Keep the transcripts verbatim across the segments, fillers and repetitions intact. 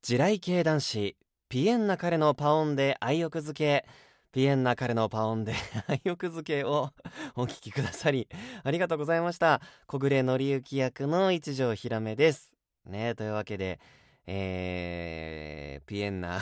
地雷系男子ピエンナ彼のパオンで愛欲づけ、ピエンナ彼のパオンで愛欲づけをお聞きくださりありがとうございました。小暮則之役の一条ひらめですね。というわけでえー、ピエンナ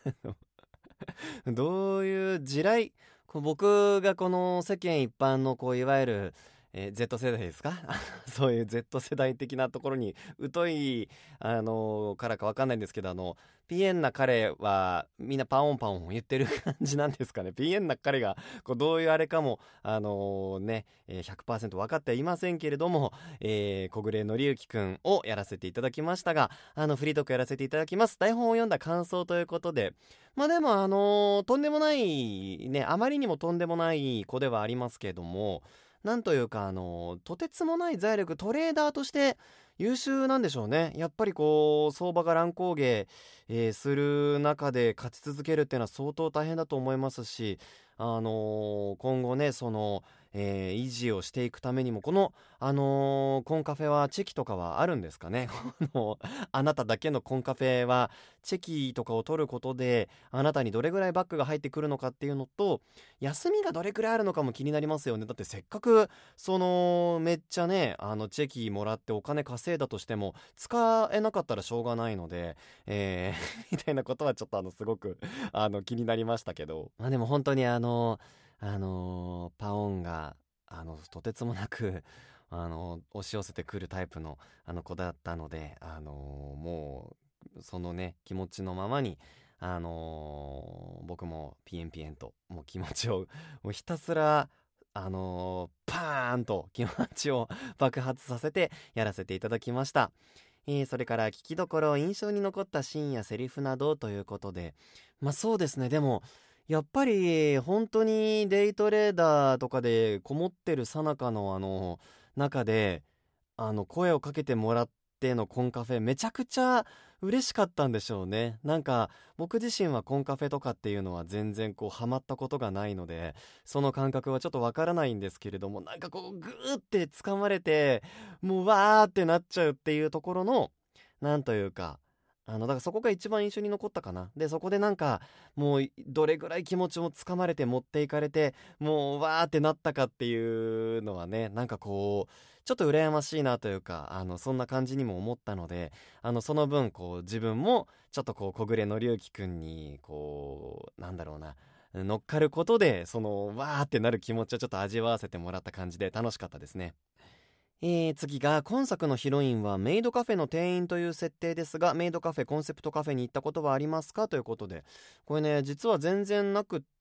どういう地雷、こう僕がこの世間一般のこういわゆる、えー Z 世代ですかそういう Z 世代的なところに疎い、あのーからかわかんないんですけど、あのピエンナ彼はみんなパオンパオン言ってる感じなんですかね。ピエンナ彼がこうどういうあれかもあのーね、えーひゃくパーセント分かってはいませんけれども、えー小暮則之くんをやらせていただきましたが、あのフリートークやらせていただきます。台本を読んだ感想ということで、まあでもあのーとんでもないね、あまりにもとんでもない子ではありますけれども、なんというかあのーとてつもない財力、トレーダーとして優秀なんでしょうね。やっぱりこう相場が乱高下、えーする中で勝ち続けるっていうのは相当大変だと思いますし、あのー今後ねその、えー維持をしていくためにもこの、あのーコンカフェはチェキとかはあるんですかねこのあなただけのコンカフェはチェキとかを取ることであなたにどれぐらいバックが入ってくるのかっていうのと、休みがどれくらいあるのかも気になりますよね。だってせっかくそのめっちゃねあのチェキもらってお金稼いだとしても使えなかったらしょうがないので、えーみたいなことはちょっとあのすごくあの気になりましたけど、まあでも本当にあのあのパオンがあのとてつもなくあの押し寄せてくるタイプのあの子だったので、あのもうそのね気持ちのままにあのー僕もピエンピエンともう気持ちをもうひたすらあのーパーンと気持ちを爆発させてやらせていただきました。えーそれから聞きどころ、印象に残ったシーンやセリフなどということで、まあそうですね。でもやっぱり本当にデイトレーダーとかでこもってる最中のあの中であの声をかけてもらってのコンカフェめちゃくちゃ嬉しかったんでしょうね。なんか僕自身はコンカフェとかっていうのは全然こうハマったことがないので、その感覚はちょっとわからないんですけれども、なんかこうグーって掴まれてもうわーってなっちゃうっていうところのなんというか、あのだからそこが一番印象に残ったかな。でそこでなんかもうどれぐらい気持ちも掴まれて持っていかれてもうわーってなったかっていうのはね、なんかこうちょっと羨ましいなというか、あのそんな感じにも思ったので、あのその分こう自分もちょっとこう小暮則之くんにこうなんだろうな、乗っかることでそのわーってなる気持ちをちょっと味わわせてもらった感じで楽しかったですね。えー、次が今作のヒロインはメイドカフェの店員という設定ですが、メイドカフェコンセプトカフェに行ったことはありますかということで、これね実は全然なくって、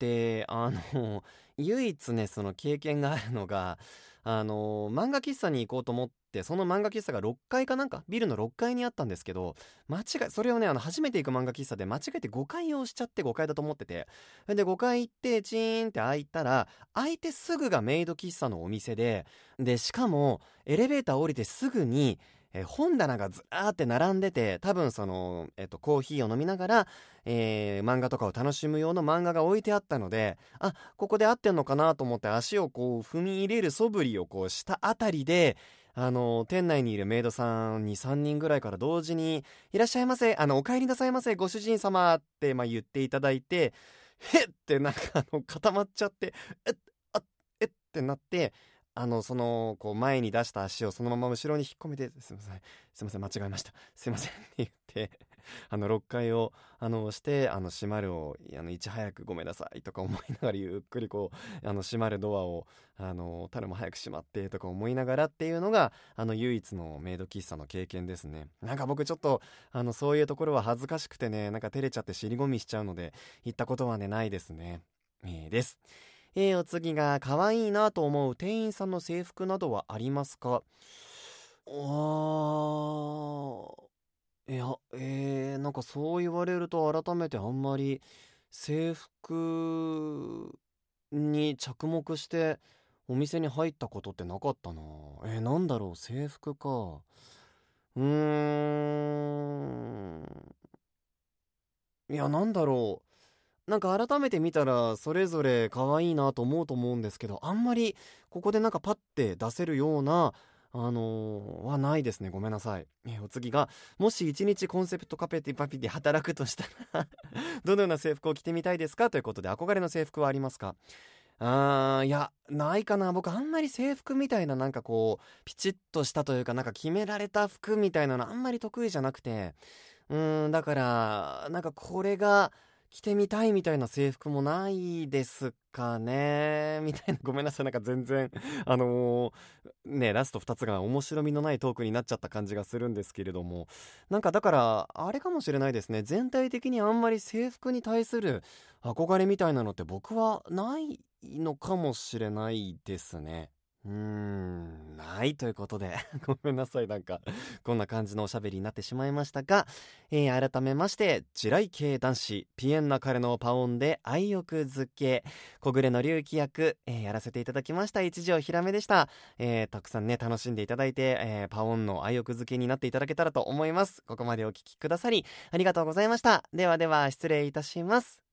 あの唯一ねその経験があるのが、あの漫画喫茶に行こうと思って、その漫画喫茶がろっかいかなんかビルのろっかいにあったんですけど、間違いそれをねあの初めて行く漫画喫茶で間違えてごかいを押しちゃって、ごかいだと思ってて、それでごかい行ってチーンって開いたら開いてすぐがメイド喫茶のお店で、でしかもエレベーター降りてすぐに、えー本棚がずらーって並んでて、多分その、えっと、コーヒーを飲みながら、えー漫画とかを楽しむ用の漫画が置いてあったので、あ、ここで合ってんのかなと思って足をこう踏み入れる素振りをこうしたあたりで、あの店内にいるメイドさんにさんにんぐらいから同時に「いらっしゃいませ、あのお帰りなさいませご主人様」って、まあ、言っていただいて、へっってなんかあの固まっちゃって、えっあえってなって、あのそのこう前に出した足をそのまま後ろに引っ込めて「すいませんすいません間違えました、すいません」って言ってあのろっかいをあの押してあの閉まるをあのいち早くごめんなさいとか思いながらゆっくりこうあの閉まるドアをあのタルも早く閉まってとか思いながらっていうのがあの唯一のメイド喫茶の経験ですね。なんか僕ちょっとあのそういうところは恥ずかしくてね、なんか照れちゃって尻込みしちゃうので行ったことはねないですね。えーです。えーお次が可愛いなと思う店員さんの制服などはありますか？あーいや、えー、なんかそう言われると改めてあんまり制服に着目してお店に入ったことってなかったな。えー、なんだろう、制服か。うーん。いや、なんだろう。なんか改めて見たらそれぞれ可愛いなと思うと思うんですけど、あんまりここでなんかパッて出せるようなあのーはないですね。ごめんなさい。えーお次が、もし一日コンセプトカフェティパピで働くとしたらどのような制服を着てみたいですかということで、憧れの制服はありますか？あー、いや、ないかな。僕あんまり制服みたいななんかこう、ピチッとしたというかなんか決められた服みたいなのあんまり得意じゃなくて、うーん、だから、なんかこれが着てみたいみたいな制服もないですかね。みたいな、ごめんなさい。なんか全然、あのーね、ラストふたつが面白みのないトークになっちゃった感じがするんですけれども、なんかだから、あれかもしれないですね。全体的にあんまり制服に対する憧れみたいなのって僕はないのかもしれないですね。うーん、ないということでごめんなさい。なんかこんな感じのおしゃべりになってしまいましたが、えー改めまして地雷系男子ピエンナ彼のパオンで愛欲づけ小暮の隆起役、えーやらせていただきました一条ひらめでした。えーたくさんね楽しんでいただいて、えーパオンの愛欲づけになっていただけたらと思います。ここまでお聞きくださりありがとうございました。ではでは失礼いたします。